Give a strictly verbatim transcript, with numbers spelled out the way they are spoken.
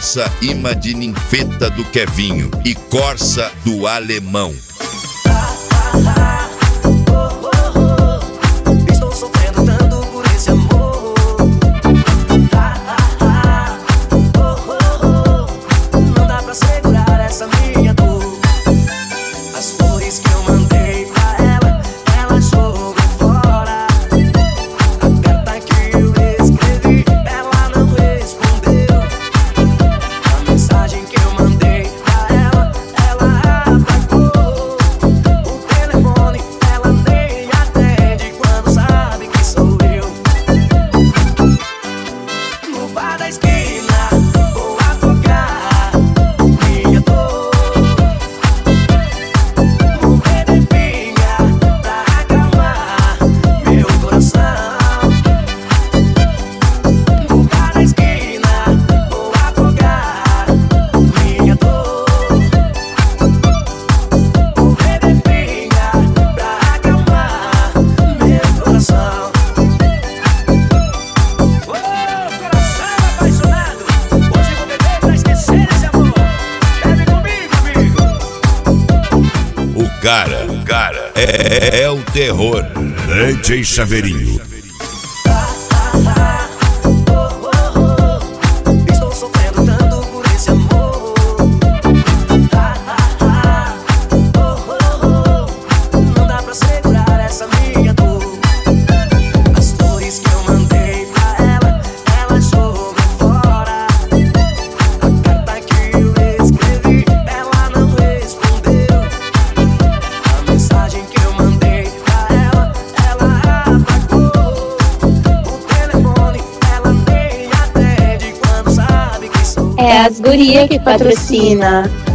Corsa, imã de ninfeta do Kevinho e Corsa do Alemão. Estou sofrendo tanto por esse amor. Não dá pra segurar essa minha dor. As flores que eu mandei pra ela, ela jogou fora. A carta que eu escrevi, ela não respondeu. A mensagem que eu mandei pra ela, ela apagou. O telefone, ela nem atende quando sabe que sou eu. No bar da esquina, vou afogar minha dor. Vou beber pinga pra acalmar meu coração. No bar da esquina, vou afogar minha dor. Vou beber pinga pra acalmar meu coração. Ô, coração apaixonado, hoje vou beber pra esquecer esse amor. Bebe comigo, amigo. O cara, o cara é, é o terror. D J Chaveirinho. Estou sofrendo tanto por esse amor. Não dá pra segurar essa minha dor. As flores que eu mandei pra ela, ela jogou fora. A carta que eu escrevi, ela não respondeu. A mensagem que eu mandei pra ela, ela apagou. O telefone, ela nem atende quando sabe que sou. É as guria que patrocina.